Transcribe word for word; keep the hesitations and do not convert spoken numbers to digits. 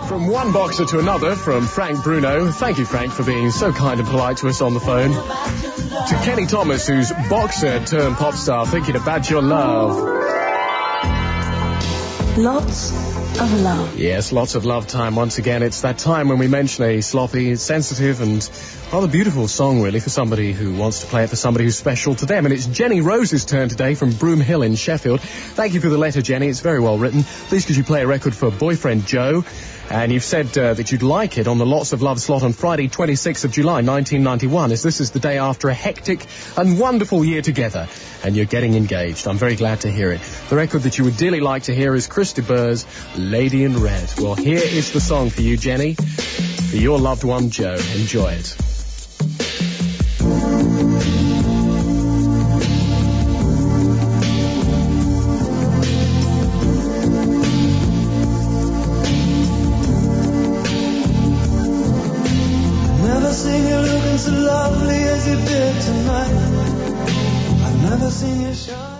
From one boxer to another, from Frank Bruno. Thank you, Frank, for being so kind and polite to us on the phone. To Kenny Thomas, who's boxer turned pop star, thinking about your love. Lots of love. Yes, lots of love time once again. It's that time when we mention a sloppy, sensitive and rather beautiful song, really, for somebody who wants to play it for somebody who's special to them. And it's Jenny Rose's turn today from Broom Hill in Sheffield. Thank you for the letter, Jenny. It's very well written. Please could you play a record for boyfriend Joe? And you've said uh, that you'd like it on the Lots of Love slot on Friday, twenty-sixth of July, nineteen ninety-one, as this is the day after a hectic and wonderful year together, and you're getting engaged. I'm very glad to hear it. The record that you would dearly like to hear is Chris de Burgh's Lady in Red. Well, here is the song for you, Jenny, for your loved one, Joe. Enjoy it. So lovely as you did tonight. I've never seen you shine.